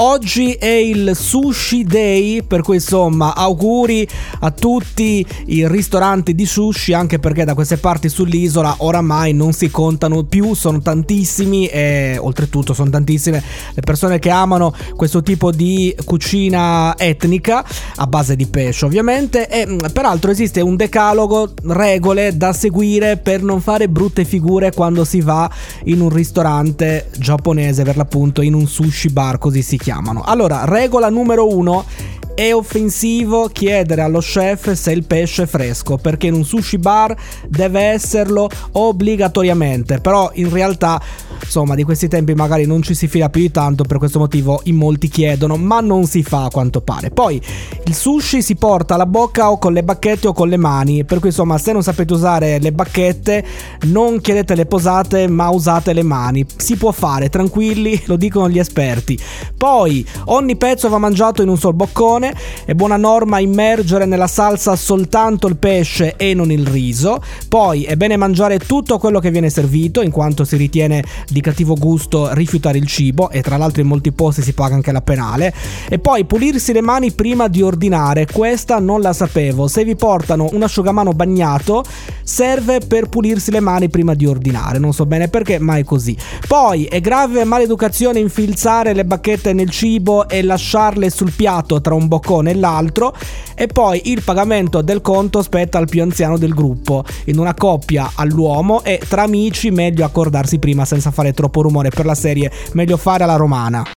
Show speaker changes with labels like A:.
A: oggi è il Sushi Day, per cui insomma auguri a tutti i ristoranti di sushi, anche perché da queste parti sull'isola oramai non si contano più, sono tantissimi e oltretutto sono tantissime le persone che amano questo tipo di cucina etnica a base di pesce ovviamente, e peraltro esiste un decalogo, regole da seguire per non fare brutte figure quando si va in un ristorante giapponese, per l'appunto in un sushi bar, così si chiamano. Allora, regola numero 1: è offensivo chiedere allo chef se il pesce è fresco, perché in un sushi bar deve esserlo obbligatoriamente, però in realtà insomma di questi tempi magari non ci si fida più di tanto, per questo motivo in molti chiedono, ma non si fa a quanto pare. Poi il sushi si porta alla bocca o con le bacchette o con le mani, per cui insomma se non sapete usare le bacchette non chiedete le posate ma usate le mani, si può fare, tranquilli, lo dicono gli esperti. Poi ogni pezzo va mangiato in un sol boccone, è buona norma immergere nella salsa soltanto il pesce e non il riso. Poi è bene mangiare tutto quello che viene servito, in quanto si ritiene di cattivo gusto rifiutare il cibo, e tra l'altro in molti posti si paga anche la penale. E poi pulirsi le mani prima di ordinare, questa non la sapevo, se vi portano un asciugamano bagnato serve per pulirsi le mani prima di ordinare, non so bene perché, ma è così. Poi è grave maleducazione infilzare le bacchette nel cibo e lasciarle sul piatto tra un boccone e l'altro. E poi il pagamento del conto spetta al più anziano del gruppo, in una coppia all'uomo, e tra amici meglio accordarsi prima senza fare troppo rumore, per la serie meglio fare alla romana.